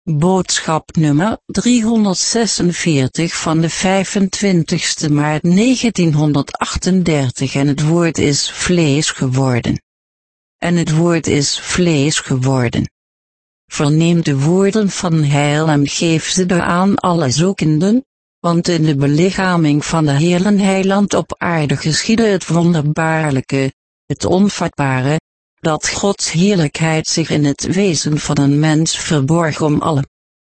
Boodschap nummer 346 van de 25 maart 1938 en het woord is vlees geworden. En het woord is vlees geworden. Verneem de woorden van heil en geef ze door aan alle zoekenden, want in de belichaming van de Heere Heiland op aarde geschiedde het wonderbaarlijke, het onvatbare, dat Gods heerlijkheid zich in het wezen van een mens verborg om alle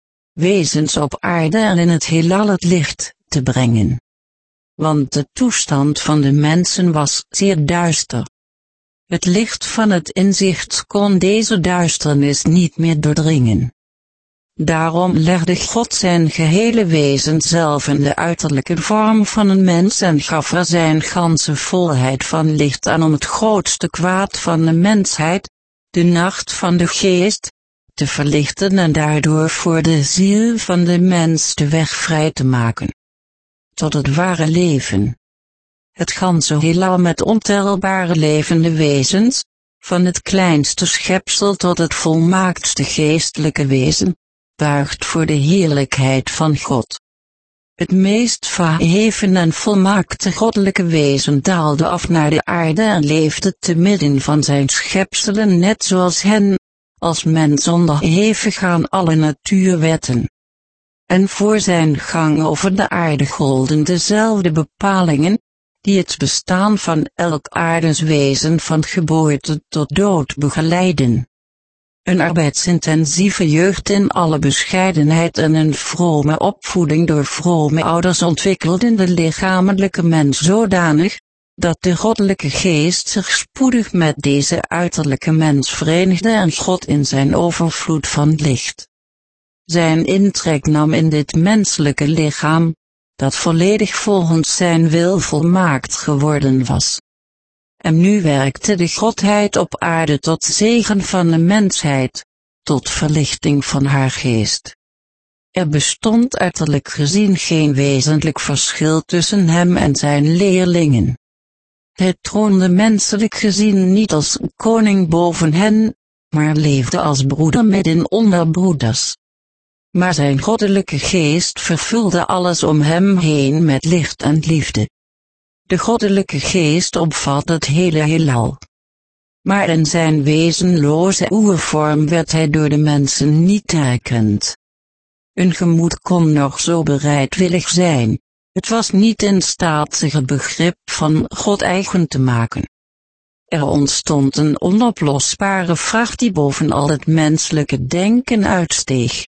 wezens op aarde en in het heelal het licht te brengen. Want de toestand van de mensen was zeer duister. Het licht van het inzicht kon deze duisternis niet meer doordringen. Daarom legde God zijn gehele wezen zelf in de uiterlijke vorm van een mens en gaf er zijn ganse volheid van licht aan om het grootste kwaad van de mensheid, de nacht van de geest, te verlichten en daardoor voor de ziel van de mens de weg vrij te maken tot het ware leven. Het ganse heelal met ontelbare levende wezens, van het kleinste schepsel tot het volmaaktste geestelijke wezen, buigt voor de heerlijkheid van God. Het meest verheven en volmaakte goddelijke wezen daalde af naar de aarde en leefde te midden van zijn schepselen net zoals hen, als mens onderhevig aan alle natuurwetten. En voor zijn gang over de aarde golden dezelfde bepalingen, die het bestaan van elk aardeswezen van geboorte tot dood begeleiden. Een arbeidsintensieve jeugd in alle bescheidenheid en een vrome opvoeding door vrome ouders ontwikkelden de lichamelijke mens zodanig, dat de goddelijke geest zich spoedig met deze uiterlijke mens verenigde en God in zijn overvloed van licht zijn intrek nam in dit menselijke lichaam, dat volledig volgens zijn wil volmaakt geworden was. En nu werkte de Godheid op aarde tot zegen van de mensheid, tot verlichting van haar geest. Er bestond uiterlijk gezien geen wezenlijk verschil tussen hem en zijn leerlingen. Hij troonde menselijk gezien niet als koning boven hen, maar leefde als broeder midden onder broeders. Maar zijn goddelijke geest vervulde alles om hem heen met licht en liefde. De goddelijke geest omvat het hele heelal. Maar in zijn wezenloze oervorm werd hij door de mensen niet herkend. Een gemoed kon nog zo bereidwillig zijn, het was niet in staat zich het begrip van God eigen te maken. Er ontstond een onoplosbare vraag die boven al het menselijke denken uitsteeg.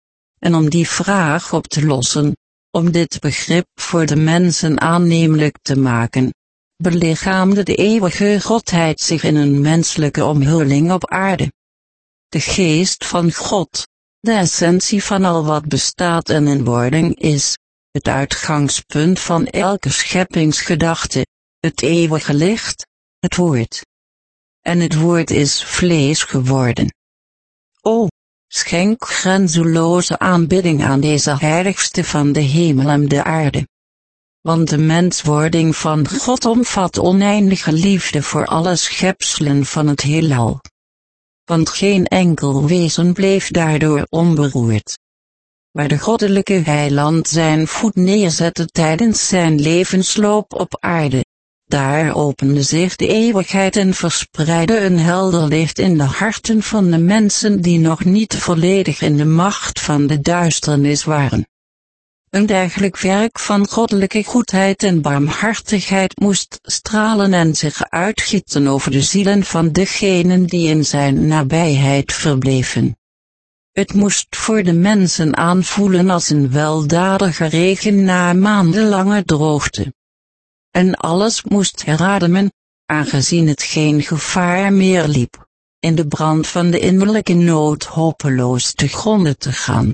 En om die vraag op te lossen, om dit begrip voor de mensen aannemelijk te maken, belichaamde de eeuwige Godheid zich in een menselijke omhulling op aarde. De geest van God, de essentie van al wat bestaat en in wording is, het uitgangspunt van elke scheppingsgedachte, het eeuwige licht, het woord. En het woord is vlees geworden. O, schenk grenzeloze aanbidding aan deze heiligste van de hemel en de aarde. Want de menswording van God omvat oneindige liefde voor alle schepselen van het heelal. Want geen enkel wezen bleef daardoor onberoerd. Waar de goddelijke heiland zijn voet neerzette tijdens zijn levensloop op aarde, daar opende zich de eeuwigheid en verspreidde een helder licht in de harten van de mensen die nog niet volledig in de macht van de duisternis waren. Een dergelijk werk van goddelijke goedheid en barmhartigheid moest stralen en zich uitgieten over de zielen van degenen die in zijn nabijheid verbleven. Het moest voor de mensen aanvoelen als een weldadige regen na maandenlange droogte. En alles moest herademen, aangezien het geen gevaar meer liep, in de brand van de innerlijke nood hopeloos te gronde te gaan.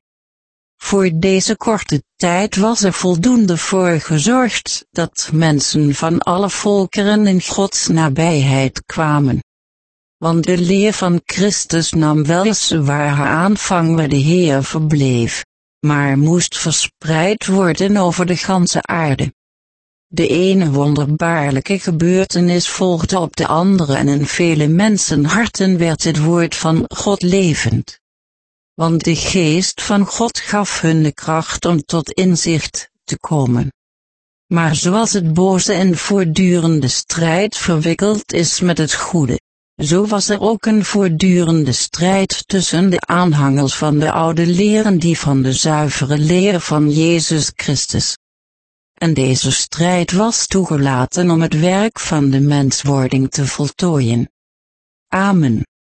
Voor deze korte tijd was er voldoende voor gezorgd dat mensen van alle volkeren in Gods nabijheid kwamen. Want de leer van Christus nam weliswaar haar aanvang waar de Heer verbleef, maar moest verspreid worden over de ganse aarde. De ene wonderbaarlijke gebeurtenis volgde op de andere en in vele mensenharten werd het woord van God levend. want de geest van God gaf hun de kracht om tot inzicht te komen. Maar zoals het boze in voortdurende strijd verwikkeld is met het goede, zo was er ook een voortdurende strijd tussen de aanhangers van de oude leer en die van de zuivere leer van Jezus Christus. En deze strijd was toegelaten om het werk van de menswording te voltooien. Amen.